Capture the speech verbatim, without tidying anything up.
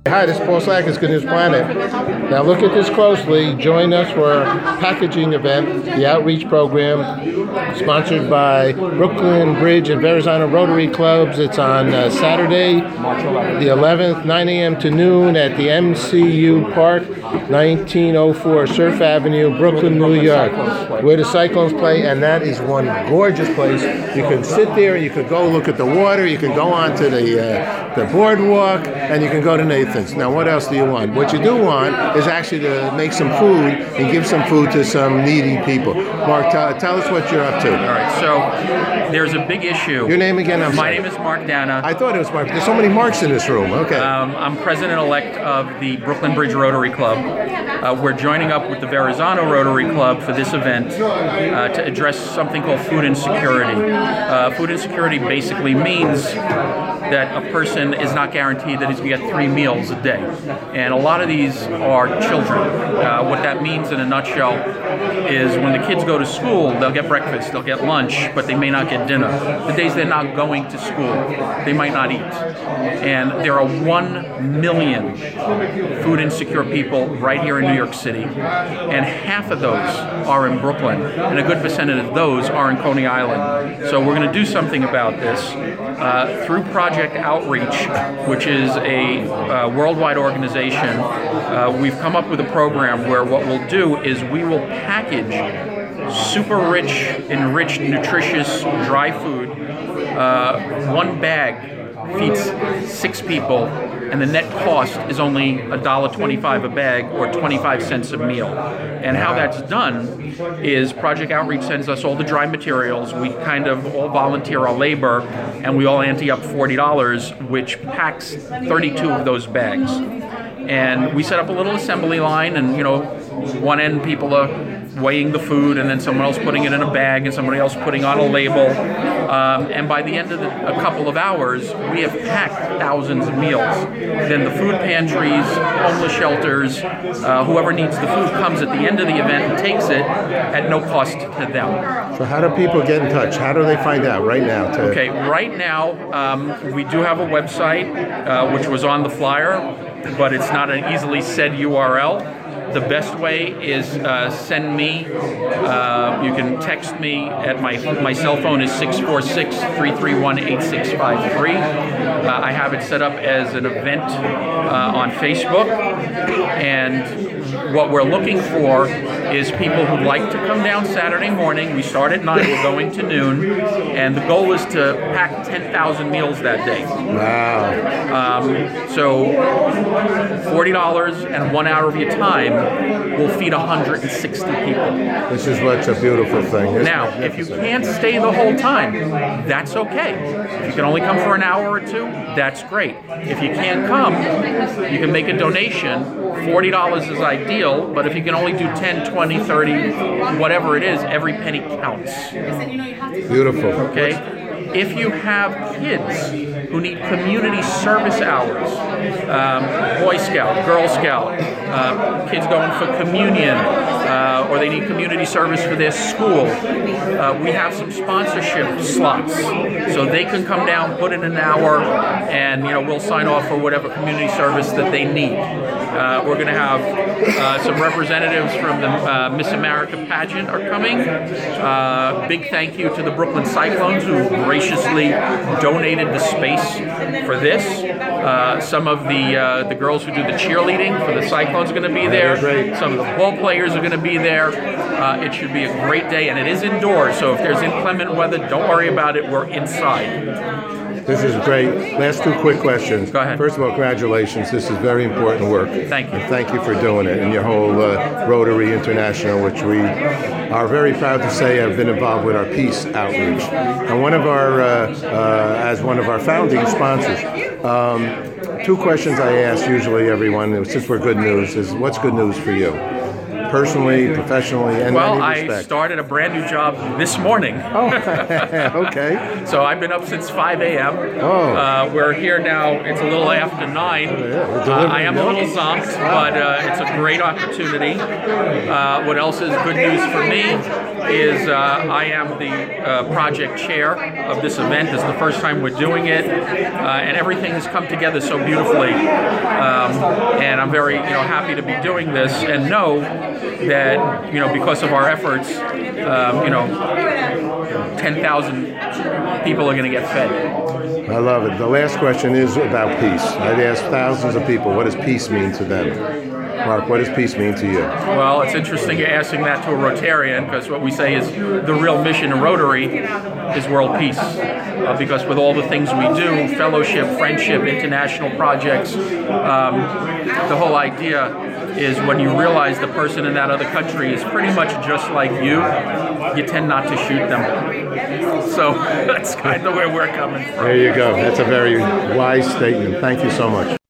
Hi, this is Paul Sackis, Good News Planet. Now look at this closely. Join us for our packaging event, the Outreach Program, sponsored by Brooklyn Bridge and Verrazano Rotary Clubs. It's on uh, Saturday, the eleventh, nine a.m. to noon at the M C U Park, nineteen oh four Surf Avenue, Brooklyn, New York, where the Cyclones play, and that is one gorgeous place. You can sit there, you could go look at the water, you can go onto the, uh, the boardwalk, and you can go to Nathan's. Now, what else do you want? What you do want is actually to make some food and give some food to some needy people. Mark, t- tell us what you're up to. All right, so there's a big issue. Your name again? I'm My sorry. name is Mark Dana. I thought it was Mark. There's so many Marks in this room. Okay. Um, I'm president-elect of the Brooklyn Bridge Rotary Club. Uh, we're joining up with the Verrazano Rotary Club for this event uh, to address something called food insecurity. Uh, food insecurity basically means that a person is not guaranteed that he's going to get three meals a day. And a lot of these are children. Uh, what that means in a nutshell is when the kids go to school, they'll get breakfast, they'll get lunch, but they may not get dinner. The days they're not going to school, they might not eat. And there are one million food insecure people right here in New York City, and half of those are in Brooklyn, and a good percentage of those are in Coney Island. So we're going to do something about this uh, through Project Outreach, which is a uh, worldwide organization. Uh, we've come up with a program where what we'll do is we will package super rich, enriched, nutritious, dry food. Uh, one bag feeds six people, and the net cost is only one dollar twenty-five a bag, or twenty-five cents a meal. And how that's done is Project Outreach sends us all the dry materials. We kind of all volunteer our labor, and we all ante up forty dollars, which packs thirty-two of those bags. And we set up a little assembly line, and you know, one end people are weighing the food, and then someone else putting it in a bag, and somebody else putting on a label. Um, and by the end of the, a couple of hours, we have packed thousands of meals. Then the food pantries, homeless shelters, uh, whoever needs the food comes at the end of the event and takes it at no cost to them. So how do people get in touch? How do they find out right now? To... Okay, right now um, we do have a website, uh, which was on the flyer, but it's not an easily said U R L. The best way is uh, send me, uh, you can text me at my my cell phone is six four six, three three one, eight six five three. Uh, I have it set up as an event uh, on Facebook, and what we're looking for is people who'd like to come down Saturday morning. We start at nine, we're going to noon, and the goal is to pack ten thousand meals that day. Wow. Um, so forty dollars and one hour of your time will feed one hundred sixty people. This is what's a beautiful thing. It's now, if you can't stay the whole time, that's okay. If you can only come for an hour or two, that's great. If you can't come, you can make a donation. forty dollars is ideal, but if you can only do ten, twenty, thirty, whatever it is, every penny counts. beautiful. Okay? If you have kids who need community service hours, um, Boy Scout, Girl Scout, uh, kids going for communion, uh, or they need community service for their school, uh, we have some sponsorship slots. So they can come down, put in an hour, and you know we'll sign off for whatever community service that they need. Uh, we're going to have uh, some representatives from the uh, Miss America pageant are coming. Uh, big thank you to the Brooklyn Cyclones, who graciously donated the space for this. Uh, some of the uh, the girls who do the cheerleading for the Cyclones are going to be there. Some of the ball players are going to be there. Uh, it should be a great day, and it is indoors, so if there's inclement weather, don't worry about it. We're inside. This is great. Last two quick questions. Go ahead. First of all, congratulations. This is very important work. Thank you. And thank you for doing it, and your whole uh, Rotary International, which we are very proud to say have been involved with our peace outreach. And one of our, uh, uh, as one of our founding sponsors, um, two questions I ask usually everyone, since we're good news, is what's good news for you? personally, professionally, and Well, any I respect? started a brand new job this morning. Oh, okay. So I've been up since five a m Oh. Uh, we're here now. It's a little after nine. yeah, we're Uh, I am a delivering little zonked, but uh, it's a great opportunity. Uh, what else is good news for me is uh, I am the uh, project chair of this event. This is the first time we're doing it, uh, and everything has come together so beautifully. Um, and I'm very, you know, happy to be doing this, and know that, you know, because of our efforts, um, you know, ten thousand people are going to get fed. I love it. The last question is about peace. I've asked thousands of people, what does peace mean to them? Mark, what does peace mean to you? Well, it's interesting you're asking that to a Rotarian, because what we say is the real mission of Rotary is world peace. Uh, because with all the things we do, fellowship, friendship, international projects, um, the whole idea is when you realize the person in that other country is pretty much just like you, you tend not to shoot them. So that's kind of where we're coming from. There you go. That's a very wise statement. Thank you so much.